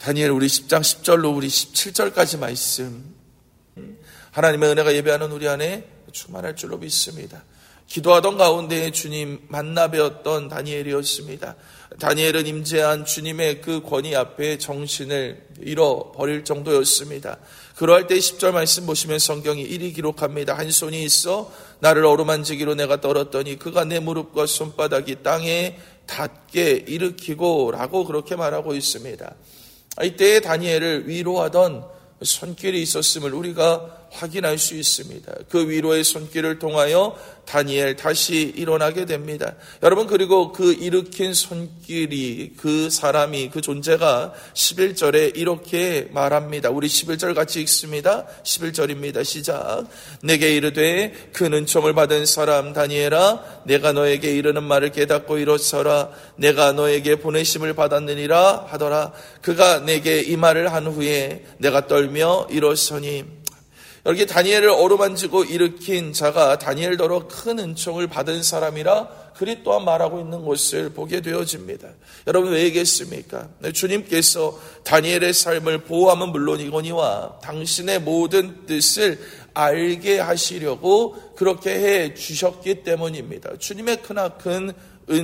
다니엘 우리 10장 10절로 우리 17절까지 말씀, 하나님의 은혜가 예배하는 우리 안에 충만할 줄로 믿습니다. 기도하던 가운데 주님 만나 뵈었던 다니엘이었습니다. 다니엘은 임재한 주님의 그 권위 앞에 정신을 잃어버릴 정도였습니다. 그러할 때 10절 말씀 보시면 성경이 이리 기록합니다. 한 손이 있어 나를 어루만지기로 내가 떨었더니 그가 내 무릎과 손바닥이 땅에 닿게 일으키고 라고 그렇게 말하고 있습니다. 이때에 다니엘을 위로하던 손길이 있었음을 우리가 확인할 수 있습니다. 그 위로의 손길을 통하여 다니엘 다시 일어나게 됩니다. 여러분, 그리고 그 일으킨 손길이, 그 사람이, 그 존재가 11절에 이렇게 말합니다. 우리 11절 같이 읽습니다. 11절입니다. 시작. 내게 이르되 큰 은총을 받은 사람 다니엘아, 내가 너에게 이르는 말을 깨닫고 일어서라. 내가 너에게 보내심을 받았느니라 하더라. 그가 내게 이 말을 한 후에 내가 떨며 일어서니. 여기 다니엘을 어루만지고 일으킨 자가 다니엘더러 큰 은총을 받은 사람이라 그리 또한 말하고 있는 것을 보게 되어집니다. 여러분, 왜겠습니까? 주님께서 다니엘의 삶을 보호하면 물론이거니와 당신의 모든 뜻을 알게 하시려고 그렇게 해 주셨기 때문입니다. 주님의 크나큰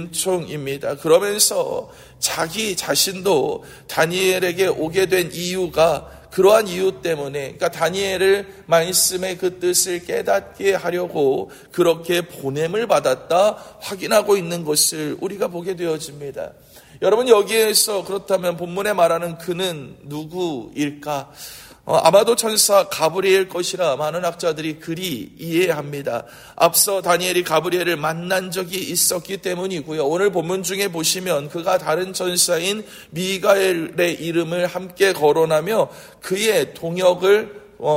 은총입니다. 그러면서 자기 자신도 다니엘에게 오게 된 이유가 그러한 이유 때문에, 그러니까 다니엘을 말씀의 그 뜻을 깨닫게 하려고 그렇게 보냄을 받았다 확인하고 있는 것을 우리가 보게 되어집니다. 여러분, 여기에서 그렇다면 본문에 말하는 그는 누구일까? 아마도 천사 가브리엘 것이라 많은 학자들이 그리 이해합니다. 앞서 다니엘이 가브리엘을 만난 적이 있었기 때문이고요. 오늘 본문 중에 보시면 그가 다른 천사인 미가엘의 이름을 함께 거론하며 그의 동역을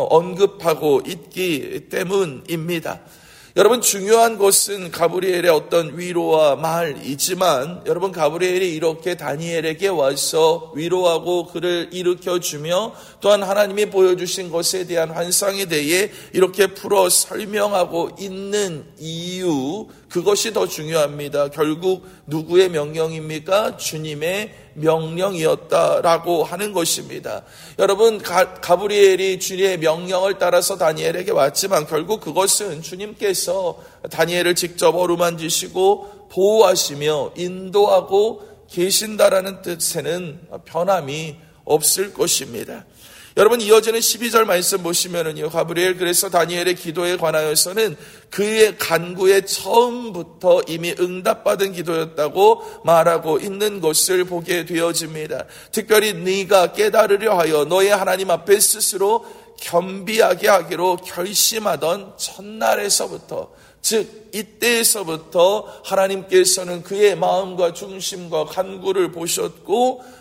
언급하고 있기 때문입니다. 여러분, 중요한 것은 가브리엘의 어떤 위로와 말이지만, 여러분, 가브리엘이 이렇게 다니엘에게 와서 위로하고 그를 일으켜주며 또한 하나님이 보여주신 것에 대한 환상에 대해 이렇게 풀어 설명하고 있는 이유, 그것이 더 중요합니다. 결국 누구의 명령입니까? 주님의 명령이었다라고 하는 것입니다. 여러분, 가브리엘이 주님의 명령을 따라서 다니엘에게 왔지만 결국 그것은 주님께서 다니엘을 직접 어루만지시고 보호하시며 인도하고 계신다라는 뜻에는 변함이 없을 것입니다. 여러분, 이어지는 12절 말씀 보시면은요, 가브리엘 그래서 다니엘의 기도에 관하여서는 그의 간구에 처음부터 이미 응답받은 기도였다고 말하고 있는 것을 보게 되어집니다. 특별히 네가 깨달으려 하여 너의 하나님 앞에 스스로 겸비하게 하기로 결심하던 첫날에서부터, 즉 이때에서부터 하나님께서는 그의 마음과 중심과 간구를 보셨고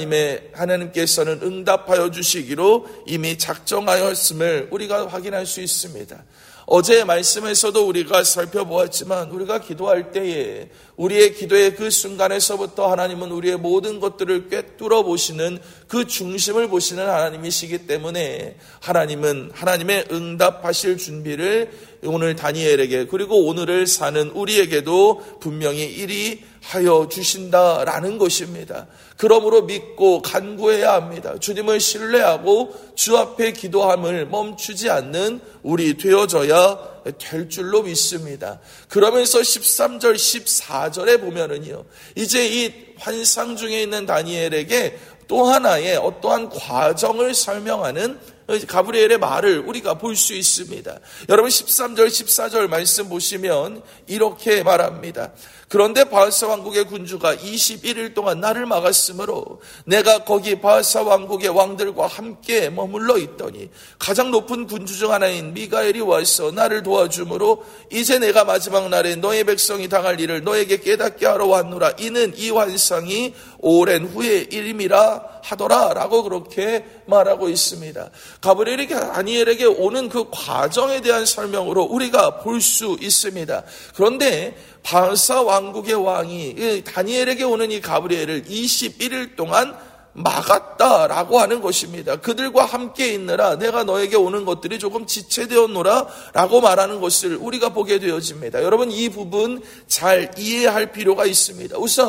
하나님께서는 응답하여 주시기로 이미 작정하였음을 우리가 확인할 수 있습니다. 어제의 말씀에서도 우리가 살펴보았지만 우리가 기도할 때에 우리의 기도의 그 순간에서부터 하나님은 우리의 모든 것들을 꿰뚫어 보시는 그 중심을 보시는 하나님이시기 때문에 하나님은 하나님의 응답하실 준비를 오늘 다니엘에게 그리고 오늘을 사는 우리에게도 분명히 이리 하여 주신다라는 것입니다. 그러므로 믿고 간구해야 합니다. 주님을 신뢰하고 주 앞에 기도함을 멈추지 않는 우리 되어져야 될 줄로 믿습니다. 그러면서 13절 14절에 보면은요, 이제 이 환상 중에 있는 다니엘에게 또 하나의 어떠한 과정을 설명하는 가브리엘의 말을 우리가 볼 수 있습니다. 여러분, 13절 14절 말씀 보시면 이렇게 말합니다. 그런데 바하사 왕국의 군주가 21일 동안 나를 막았으므로 내가 거기 바하사 왕국의 왕들과 함께 머물러 있더니 가장 높은 군주 중 하나인 미가엘이 와서 나를 도와주므로 이제 내가 마지막 날에 너의 백성이 당할 일을 너에게 깨닫게 하러 왔노라. 이는 이 환상이 오랜 후의 일임이라 하더라 라고 그렇게 말하고 있습니다. 가브리엘이 다니엘에게 오는 그 과정에 대한 설명으로 우리가 볼 수 있습니다. 그런데 바하사 왕국의 왕이 다니엘에게 오는 이 가브리엘을 21일 동안 막았다라고 하는 것입니다. 그들과 함께 있느라 내가 너에게 오는 것들이 조금 지체되었노라 라고 말하는 것을 우리가 보게 되어집니다. 여러분, 이 부분 잘 이해할 필요가 있습니다. 우선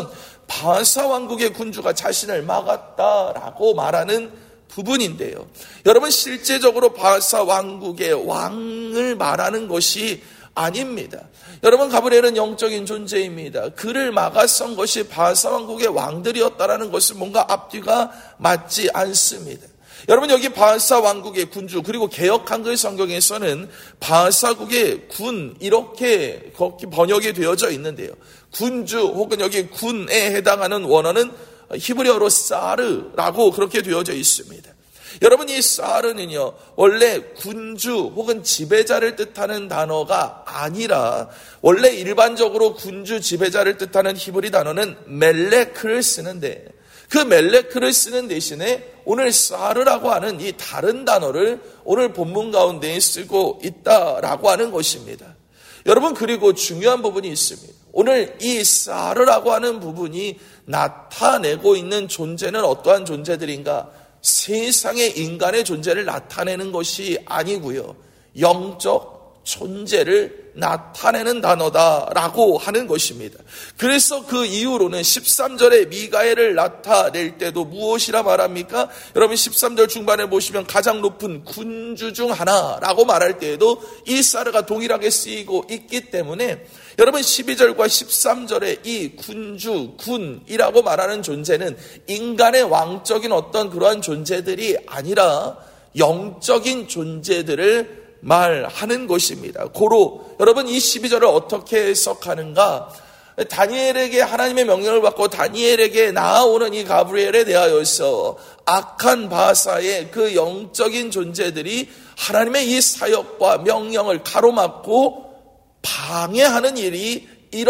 바사 왕국의 군주가 자신을 막았다라고 말하는 부분인데요. 여러분, 실제적으로 바사 왕국의 왕을 말하는 것이 아닙니다. 여러분, 가브리엘은 영적인 존재입니다. 그를 막아선 것이 바사 왕국의 왕들이었다라는 것은 뭔가 앞뒤가 맞지 않습니다. 여러분, 여기 바사 왕국의 군주, 그리고 개역 한글 성경에서는 바사국의 군, 이렇게 번역이 되어져 있는데요. 군주 혹은 여기 군에 해당하는 원어는 히브리어로 사르라고 그렇게 되어져 있습니다. 여러분, 이 사르는요, 원래 군주 혹은 지배자를 뜻하는 단어가 아니라 원래 일반적으로 군주 지배자를 뜻하는 히브리 단어는 멜레크를 쓰는데, 그 멜레크를 쓰는 대신에 오늘 사르라고 하는 이 다른 단어를 오늘 본문 가운데 쓰고 있다라고 하는 것입니다. 여러분, 그리고 중요한 부분이 있습니다. 오늘 이 사르라고 하는 부분이 나타내고 있는 존재는 어떠한 존재들인가? 세상의 인간의 존재를 나타내는 것이 아니고요, 영적 존재를 나타내는 단어다라고 하는 것입니다. 그래서 그 이후로는 13절에 미가엘을 나타낼 때도 무엇이라 말합니까? 여러분, 13절 중반에 보시면 가장 높은 군주 중 하나라고 말할 때에도 이 사르가 동일하게 쓰이고 있기 때문에 여러분, 12절과 13절에 이 군주, 군이라고 말하는 존재는 인간의 왕적인 어떤 그러한 존재들이 아니라 영적인 존재들을 말하는 것입니다. 고로 여러분, 이 12절을 어떻게 해석하는가? 다니엘에게 하나님의 명령을 받고 다니엘에게 나아오는 이 가브리엘에 대하여서 악한 바사의 그 영적인 존재들이 하나님의 이 사역과 명령을 가로막고 방해하는 일이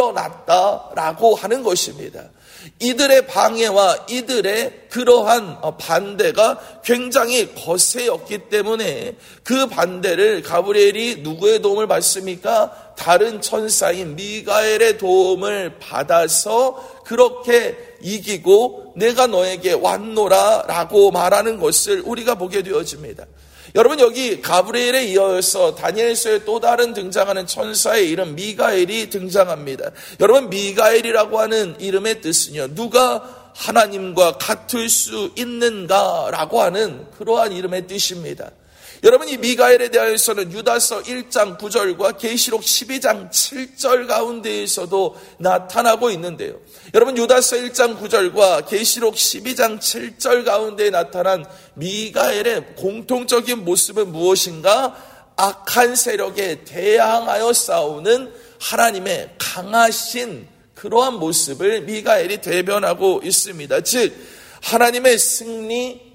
일어났다라고 하는 것입니다. 이들의 방해와 이들의 그러한 반대가 굉장히 거세였기 때문에 그 반대를 가브리엘이 누구의 도움을 받습니까? 다른 천사인 미가엘의 도움을 받아서 그렇게 이기고 내가 너에게 왔노라 라고 말하는 것을 우리가 보게 되어집니다. 여러분, 여기 가브리엘에 이어서 다니엘서에 또 다른 등장하는 천사의 이름 미가엘이 등장합니다. 여러분, 미가엘이라고 하는 이름의 뜻은요, 누가 하나님과 같을 수 있는가라고 하는 그러한 이름의 뜻입니다. 여러분, 이 미가엘에 대하여서는 유다서 1장 9절과 계시록 12장 7절 가운데에서도 나타나고 있는데요. 여러분, 유다서 1장 9절과 계시록 12장 7절 가운데 나타난 미가엘의 공통적인 모습은 무엇인가? 악한 세력에 대항하여 싸우는 하나님의 강하신 그러한 모습을 미가엘이 대변하고 있습니다. 즉, 하나님의 승리,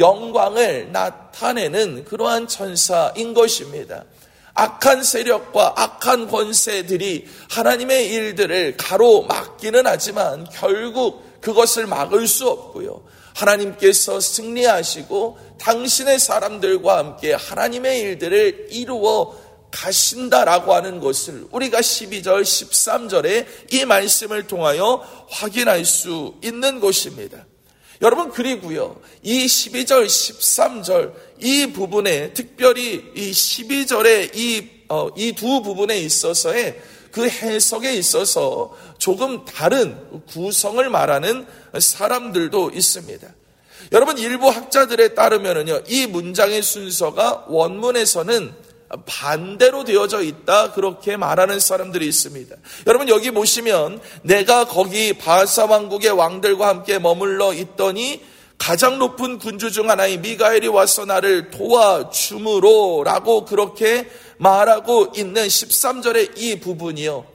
영광을 나타내는 그러한 천사인 것입니다. 악한 세력과 악한 권세들이 하나님의 일들을 가로막기는 하지만 결국 그것을 막을 수 없고요, 하나님께서 승리하시고 당신의 사람들과 함께 하나님의 일들을 이루어 가신다라고 하는 것을 우리가 12절, 13절에 이 말씀을 통하여 확인할 수 있는 것입니다. 여러분, 그리고요, 이 12절, 13절 이 부분에, 특별히 이 12절의 이 두 부분에 있어서의 그 해석에 있어서 조금 다른 구성을 말하는 사람들도 있습니다. 여러분, 일부 학자들에 따르면은요, 이 문장의 순서가 원문에서는 반대로 되어져 있다, 그렇게 말하는 사람들이 있습니다. 여러분, 여기 보시면 내가 거기 바사 왕국의 왕들과 함께 머물러 있더니 가장 높은 군주 중 하나인 미가엘이 와서 나를 도와주므로 라고 그렇게 말하고 있는 13절의 이 부분이요,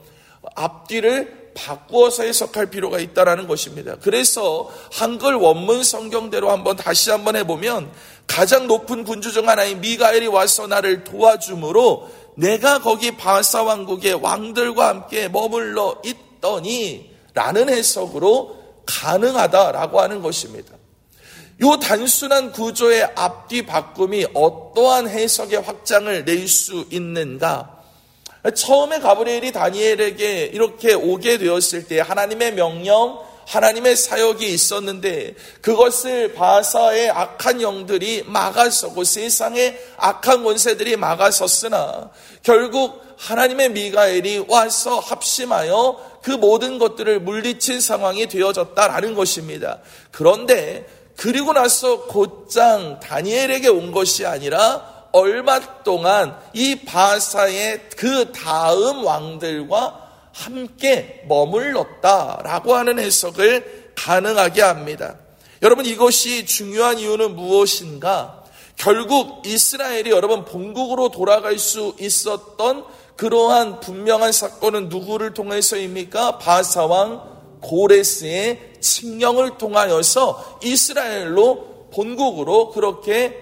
앞뒤를 바꾸어서 해석할 필요가 있다는 것입니다. 그래서 한글 원문 성경대로 다시 한번 해보면 가장 높은 군주 중 하나인 미가엘이 와서 나를 도와주므로 내가 거기 바사 왕국의 왕들과 함께 머물러 있더니 라는 해석으로 가능하다라고 하는 것입니다. 이 단순한 구조의 앞뒤 바꿈이 어떠한 해석의 확장을 낼 수 있는가? 처음에 가브리엘이 다니엘에게 이렇게 오게 되었을 때 하나님의 명령, 하나님의 사역이 있었는데 그것을 바사의 악한 영들이 막아서고 세상의 악한 권세들이 막아섰으나 결국 하나님의 미가엘이 와서 합심하여 그 모든 것들을 물리친 상황이 되어졌다라는 것입니다. 그런데 그리고 나서 곧장 다니엘에게 온 것이 아니라 얼마 동안 이 바사의 그 다음 왕들과 함께 머물렀다라고 하는 해석을 가능하게 합니다. 여러분, 이것이 중요한 이유는 무엇인가? 결국 이스라엘이 여러분 본국으로 돌아갈 수 있었던 그러한 분명한 사건은 누구를 통해서입니까? 바사왕 고레스의 칙령을 통하여서 이스라엘로 본국으로 그렇게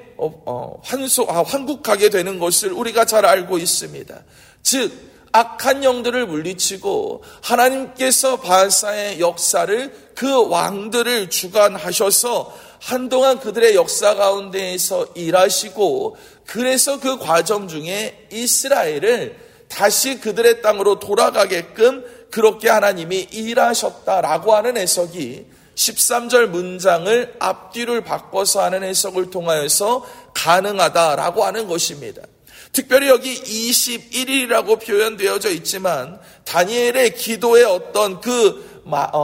환국하게 되는 것을 우리가 잘 알고 있습니다. 즉 악한 영들을 물리치고 하나님께서 바사의 역사를 그 왕들을 주관하셔서 한동안 그들의 역사 가운데에서 일하시고 그래서 그 과정 중에 이스라엘을 다시 그들의 땅으로 돌아가게끔 그렇게 하나님이 일하셨다라고 하는 해석이 13절 문장을 앞뒤를 바꿔서 하는 해석을 통하여서 가능하다라고 하는 것입니다. 특별히 여기 21일이라고 표현되어져 있지만 다니엘의 기도의 어떤 그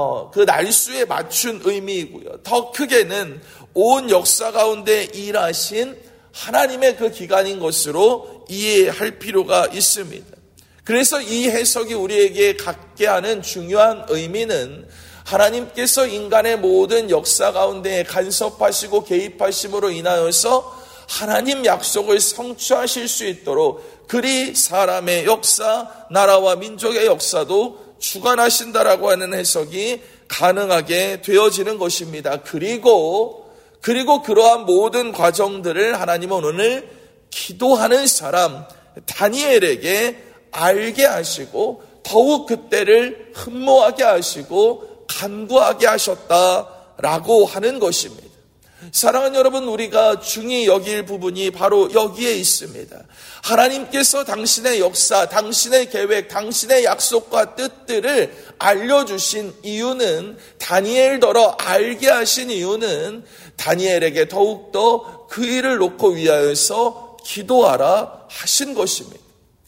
날수에 맞춘 의미이고요. 더 크게는 온 역사 가운데 일하신 하나님의 그 기간인 것으로 이해할 필요가 있습니다. 그래서 이 해석이 우리에게 갖게 하는 중요한 의미는 하나님께서 인간의 모든 역사 가운데 간섭하시고 개입하심으로 인하여서 하나님 약속을 성취하실 수 있도록 그리 사람의 역사, 나라와 민족의 역사도 주관하신다라고 하는 해석이 가능하게 되어지는 것입니다. 그리고 그러한 모든 과정들을 하나님은 오늘 기도하는 사람 다니엘에게 알게 하시고 더욱 그때를 흠모하게 하시고 간구하게 하셨다라고 하는 것입니다. 사랑하는 여러분, 우리가 중히 여길 부분이 바로 여기에 있습니다. 하나님께서 당신의 역사, 당신의 계획, 당신의 약속과 뜻들을 알려주신 이유는, 다니엘더러 알게 하신 이유는 다니엘에게 더욱더 그 일을 놓고 위하여서 기도하라 하신 것입니다.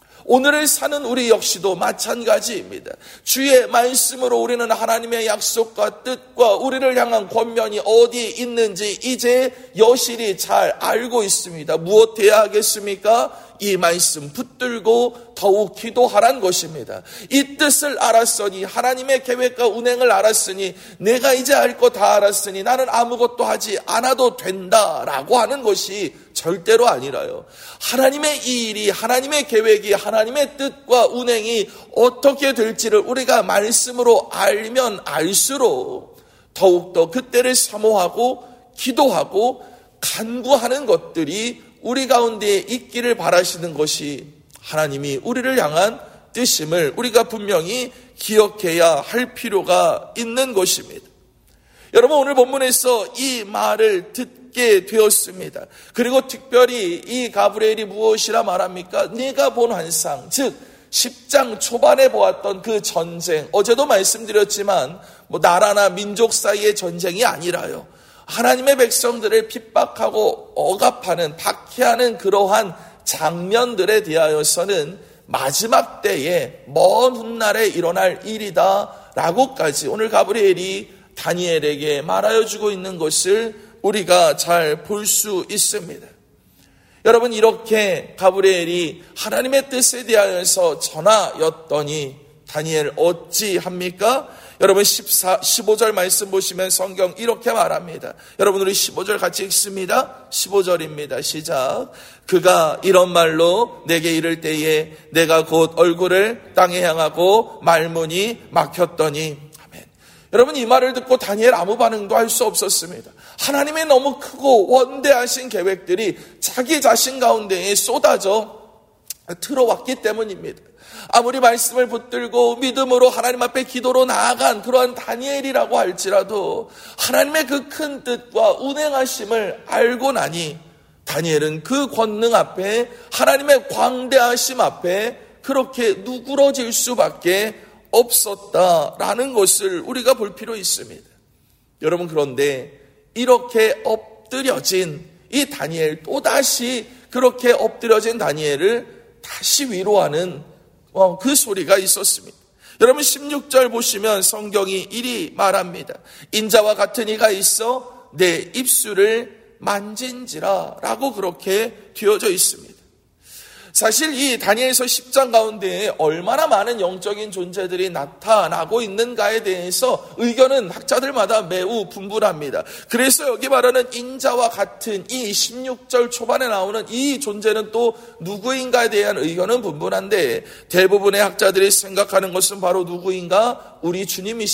오늘을 사는 우리 역시도 마찬가지입니다. 주의 말씀으로 우리는 하나님의 약속과 뜻과 우리를 향한 권면이 어디에 있는지 이제 여실히 잘 알고 있습니다. 무엇 해야 하겠습니까? 이 말씀 붙들고 더욱 기도하란 것입니다. 이 뜻을 알았으니, 하나님의 계획과 운행을 알았으니, 내가 이제 알 거 다 알았으니 나는 아무것도 하지 않아도 된다라고 하는 것이 절대로 아니라요. 하나님의 이 일이, 하나님의 계획이, 하나님의 뜻과 운행이 어떻게 될지를 우리가 말씀으로 알면 알수록 더욱더 그때를 사모하고 기도하고 간구하는 것들이 우리 가운데 있기를 바라시는 것이 하나님이 우리를 향한 뜻임을 우리가 분명히 기억해야 할 필요가 있는 것입니다. 여러분, 오늘 본문에서 이 말을 듣게 되었습니다. 그리고 특별히 이 가브리엘이 무엇이라 말합니까? 네가 본 환상, 즉 10장 초반에 보았던 그 전쟁, 어제도 말씀드렸지만 나라나 민족 사이의 전쟁이 아니라요, 하나님의 백성들을 핍박하고 억압하는, 박해하는 그러한 장면들에 대하여서는 마지막 때에 먼 훗날에 일어날 일이다 라고까지 오늘 가브리엘이 다니엘에게 말하여 주고 있는 것을 우리가 잘 볼 수 있습니다. 여러분, 이렇게 가브리엘이 하나님의 뜻에 대하여서 전하였더니 다니엘 어찌합니까? 여러분 15절 말씀 보시면 성경 이렇게 말합니다. 여러분, 우리 15절 같이 읽습니다. 15절입니다. 시작. 그가 이런 말로 내게 이를 때에 내가 곧 얼굴을 땅에 향하고 말문이 막혔더니. 아멘. 여러분, 이 말을 듣고 다니엘 아무 반응도 할 수 없었습니다. 하나님의 너무 크고 원대하신 계획들이 자기 자신 가운데에 쏟아져 들어왔기 때문입니다. 아무리 말씀을 붙들고 믿음으로 하나님 앞에 기도로 나아간 그러한 다니엘이라고 할지라도 하나님의 그 큰 뜻과 운행하심을 알고 나니 다니엘은 그 권능 앞에, 하나님의 광대하심 앞에 그렇게 누그러질 수밖에 없었다라는 것을 우리가 볼 필요 있습니다. 여러분, 그런데 이렇게 엎드려진 이 다니엘, 또다시 그렇게 엎드려진 다니엘을 다시 위로하는 그 소리가 있었습니다. 여러분, 16절 보시면 성경이 이리 말합니다. 인자와 같은 이가 있어 내 입술을 만진지라 라고 그렇게 되어져 있습니다. 사실 이 다니엘서 10장 가운데에 얼마나 많은 영적인 존재들이 나타나고 있는가에 대해서 의견은 학자들마다 매우 분분합니다. 그래서 여기 말하는 인자와 같은 이 16절 초반에 나오는 이 존재는 또 누구인가에 대한 의견은 분분한데, 대부분의 학자들이 생각하는 것은 바로 누구인가? 우리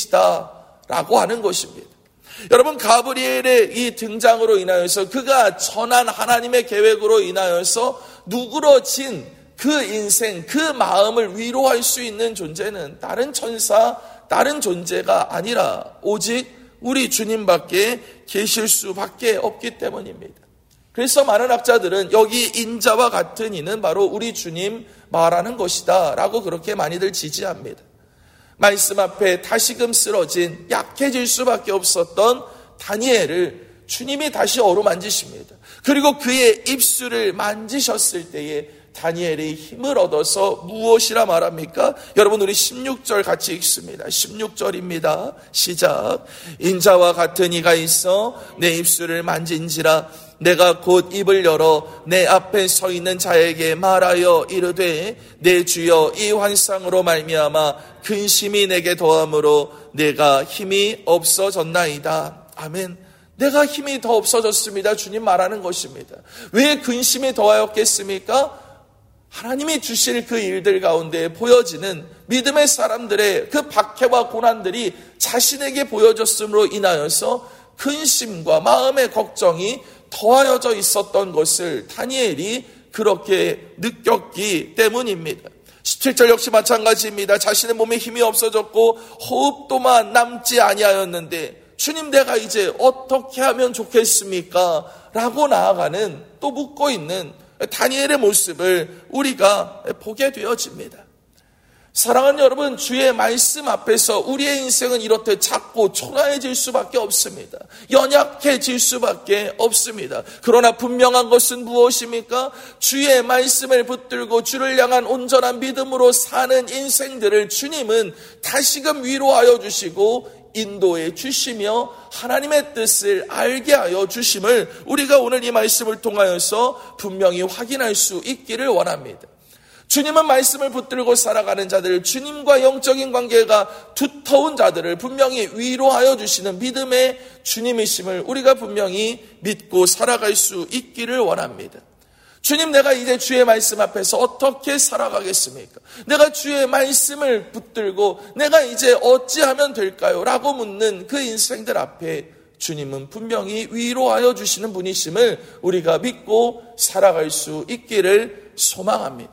주님이시다라고 하는 것입니다. 여러분, 가브리엘의 이 등장으로 인하여서 그가 전한 하나님의 계획으로 인하여서 누그러진 그 인생, 그 마음을 위로할 수 있는 존재는 다른 천사, 다른 존재가 아니라 오직 우리 주님밖에 계실 수밖에 없기 때문입니다. 그래서 많은 학자들은 여기 인자와 같은 이는 바로 우리 주님 말하는 것이다 라고 그렇게 많이들 지지합니다. 말씀 앞에 다시금 쓰러진 약해질 수밖에 없었던 다니엘을 주님이 다시 어루만지십니다. 그리고 그의 입술을 만지셨을 때에 다니엘이 힘을 얻어서 무엇이라 말합니까? 여러분, 우리 16절 같이 읽습니다. 16절입니다. 시작. 인자와 같은 이가 있어 내 입술을 만진지라 내가 곧 입을 열어 내 앞에 서 있는 자에게 말하여 이르되 내 주여 이 환상으로 말미암아 근심이 내게 더함으로 내가 힘이 없어졌나이다. 아멘. 내가 힘이 더 없어졌습니다. 주님 말하는 것입니다. 왜 근심이 더하였겠습니까? 하나님이 주실 그 일들 가운데 보여지는 믿음의 사람들의 그 박해와 고난들이 자신에게 보여졌음으로 인하여서 근심과 마음의 걱정이 더하여져 있었던 것을 다니엘이 그렇게 느꼈기 때문입니다. 17절 역시 마찬가지입니다. 자신의 몸에 힘이 없어졌고 호흡도만 남지 아니하였는데 주님, 내가 이제 어떻게 하면 좋겠습니까? 라고 나아가는, 또 묻고 있는 다니엘의 모습을 우리가 보게 되어집니다. 사랑하는 여러분, 주의 말씀 앞에서 우리의 인생은 이렇듯 작고 초라해질 수밖에 없습니다. 연약해질 수밖에 없습니다. 그러나 분명한 것은 무엇입니까? 주의 말씀을 붙들고 주를 향한 온전한 믿음으로 사는 인생들을 주님은 다시금 위로하여 주시고 인도해 주시며 하나님의 뜻을 알게 하여 주심을 우리가 오늘 이 말씀을 통하여서 분명히 확인할 수 있기를 원합니다. 주님은 말씀을 붙들고 살아가는 자들, 주님과 영적인 관계가 두터운 자들을 분명히 위로하여 주시는 믿음의 주님이심을 우리가 분명히 믿고 살아갈 수 있기를 원합니다. 주님, 내가 이제 주의 말씀 앞에서 어떻게 살아가겠습니까? 내가 주의 말씀을 붙들고 내가 이제 어찌하면 될까요? 라고 묻는 그 인생들 앞에 주님은 분명히 위로하여 주시는 분이심을 우리가 믿고 살아갈 수 있기를 소망합니다.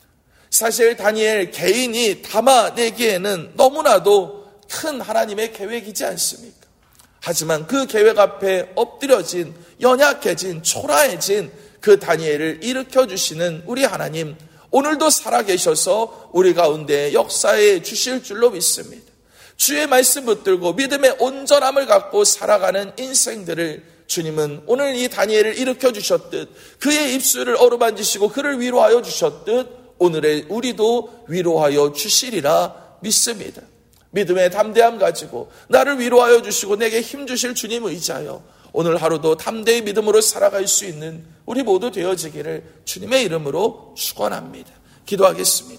사실 다니엘 개인이 담아내기에는 너무나도 큰 하나님의 계획이지 않습니까? 하지만 그 계획 앞에 엎드려진, 연약해진, 초라해진 그 다니엘을 일으켜주시는 우리 하나님, 오늘도 살아계셔서 우리 가운데 역사해 주실 줄로 믿습니다. 주의 말씀 붙들고 믿음의 온전함을 갖고 살아가는 인생들을 주님은 오늘 이 다니엘을 일으켜주셨듯 그의 입술을 어루만지시고 그를 위로하여 주셨듯 오늘의 우리도 위로하여 주시리라 믿습니다. 믿음의 담대함 가지고 나를 위로하여 주시고 내게 힘 주실 주님 의지하여 오늘 하루도 담대히 믿음으로 살아갈 수 있는 우리 모두 되어지기를 주님의 이름으로 축원합니다. 기도하겠습니다.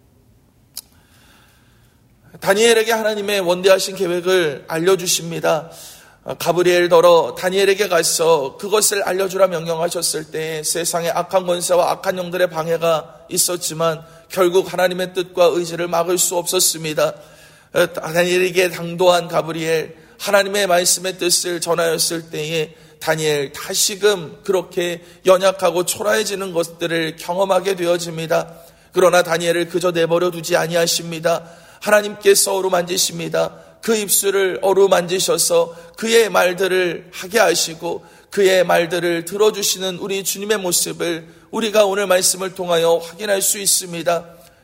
다니엘에게 하나님의 원대하신 계획을 알려주십니다. 가브리엘더러 다니엘에게 가서 그것을 알려주라 명령하셨을 때 세상에 악한 권세와 악한 영들의 방해가 있었지만 결국 하나님의 뜻과 의지를 막을 수 없었습니다. 다니엘에게 당도한 가브리엘, 하나님의 말씀의 뜻을 전하였을 때에 다니엘 다시금 그렇게 연약하고 초라해지는 것들을 경험하게 되어집니다. 그러나 다니엘을 그저 내버려 두지 아니하십니다. 하나님께서 어루만지십니다. 그 입술을 어루만지셔서 그의 말들을 하게 하시고 그의 말들을 들어주시는 우리 주님의 모습을 우리가 오늘 말씀을 통하여 확인할 수 있습니다.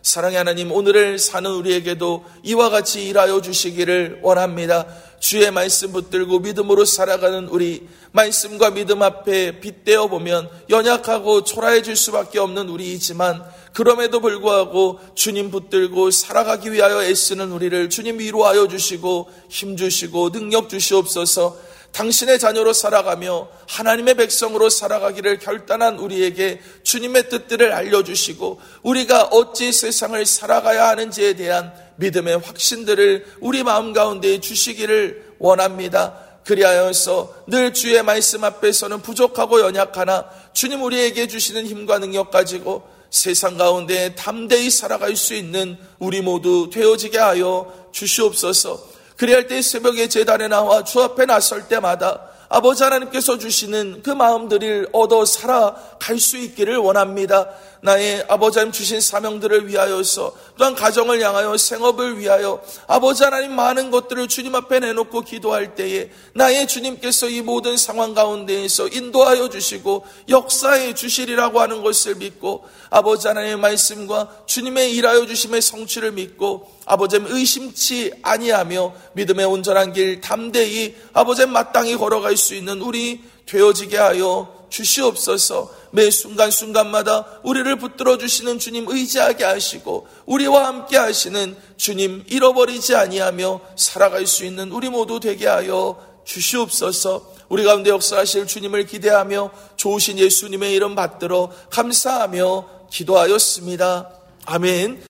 사랑의 하나님, 오늘을 사는 우리에게도 이와 같이 일하여 주시기를 원합니다. 주의 말씀 붙들고 믿음으로 살아가는 우리, 말씀과 믿음 앞에 빗대어 보면 연약하고 초라해질 수밖에 없는 우리이지만 그럼에도 불구하고 주님 붙들고 살아가기 위하여 애쓰는 우리를 주님 위로하여 주시고 힘 주시고 능력 주시옵소서. 당신의 자녀로 살아가며 하나님의 백성으로 살아가기를 결단한 우리에게 주님의 뜻들을 알려주시고 우리가 어찌 세상을 살아가야 하는지에 대한 믿음의 확신들을 우리 마음 가운데 주시기를 원합니다. 그리하여서 늘 주의 말씀 앞에서는 부족하고 연약하나 주님 우리에게 주시는 힘과 능력 가지고 세상 가운데 담대히 살아갈 수 있는 우리 모두 되어지게 하여 주시옵소서. 그리할 때 새벽에 제단에 나와 주 앞에 나설 때마다 아버지 하나님께서 주시는 그 마음들을 얻어 살아갈 수 있기를 원합니다. 나의 아버지 하나님 주신 사명들을 위하여서 또한 가정을 향하여 생업을 위하여 아버지 하나님 많은 것들을 주님 앞에 내놓고 기도할 때에 나의 주님께서 이 모든 상황 가운데에서 인도하여 주시고 역사해 주시리라고 하는 것을 믿고 아버지 하나님의 말씀과 주님의 일하여 주심의 성취를 믿고 아버지 의심치 아니하며 믿음의 온전한 길 담대히 아버지 마땅히 걸어갈 수 있는 우리 되어지게 하여 주시옵소서. 매 순간순간마다 우리를 붙들어 주시는 주님 의지하게 하시고 우리와 함께 하시는 주님 잃어버리지 아니하며 살아갈 수 있는 우리 모두 되게 하여 주시옵소서. 우리 가운데 역사하실 주님을 기대하며 좋으신 예수님의 이름 받들어 감사하며 기도하였습니다. 아멘.